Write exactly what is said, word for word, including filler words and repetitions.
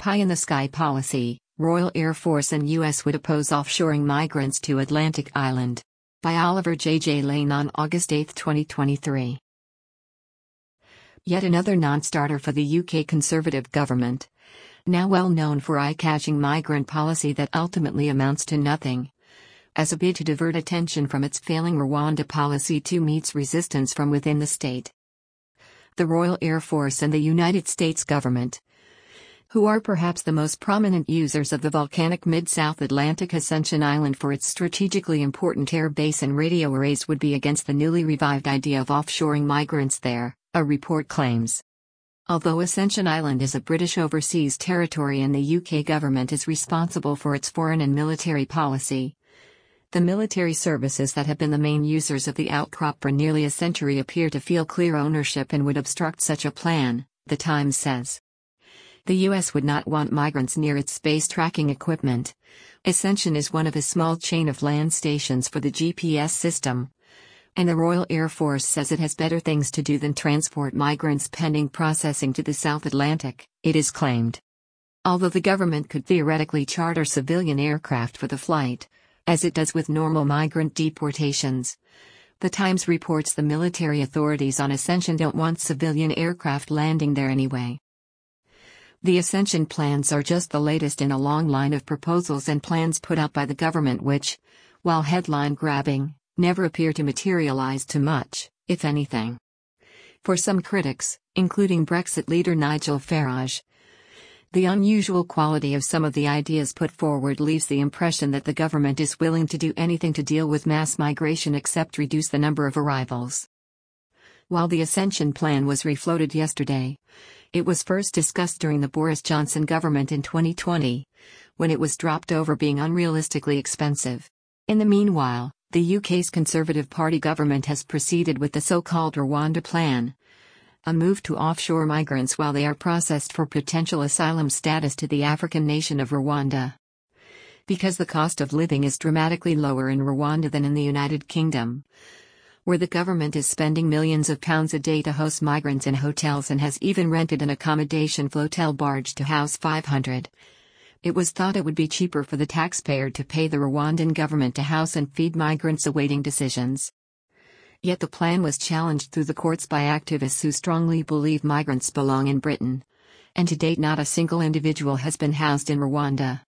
pie-in-the-sky policy, Royal Air Force and U S would oppose offshoring migrants to Atlantic Island. By Oliver J. J. Lane on August eighth, twenty twenty-three. Yet another non-starter for the U K Conservative government. Now well known for eye-catching migrant policy that ultimately amounts to nothing. As a bid to divert attention from its failing Rwanda policy too meets resistance from within the state. The Royal Air Force and the United States government, who are perhaps the most prominent users of the volcanic mid-South Atlantic Ascension Island for its strategically important air base and radio arrays, would be against the newly revived idea of offshoring migrants there, a report claims. Although Ascension Island is a British overseas territory and the U K government is responsible for its foreign and military policy, the military services that have been the main users of the outcrop for nearly a century appear to feel clear ownership and would obstruct such a plan, The Times says. The U S would not want migrants near its space tracking equipment. Ascension is one of a small chain of land stations for the G P S system, and the Royal Air Force says it has better things to do than transport migrants pending processing to the South Atlantic, it is claimed. Although the government could theoretically charter civilian aircraft for the flight, as it does with normal migrant deportations, The Times reports the military authorities on Ascension don't want civilian aircraft landing there anyway. The Ascension plans are just the latest in a long line of proposals and plans put out by the government which, while headline-grabbing, never appear to materialize to much, if anything. For some critics, including Brexit leader Nigel Farage, the unusual quality of some of the ideas put forward leaves the impression that the government is willing to do anything to deal with mass migration except reduce the number of arrivals. While the Ascension plan was refloated yesterday, it was first discussed during the Boris Johnson government in twenty twenty, when it was dropped over being unrealistically expensive. In the meanwhile, the U K's Conservative Party government has proceeded with the so-called Rwanda plan, a move to offshore migrants while they are processed for potential asylum status to the African nation of Rwanda. Because the cost of living is dramatically lower in Rwanda than in the United Kingdom, where the government is spending millions of pounds a day to host migrants in hotels and has even rented an accommodation flotel barge to house five hundred. It was thought it would be cheaper for the taxpayer to pay the Rwandan government to house and feed migrants awaiting decisions. Yet the plan was challenged through the courts by activists who strongly believe migrants belong in Britain, and to date not a single individual has been housed in Rwanda.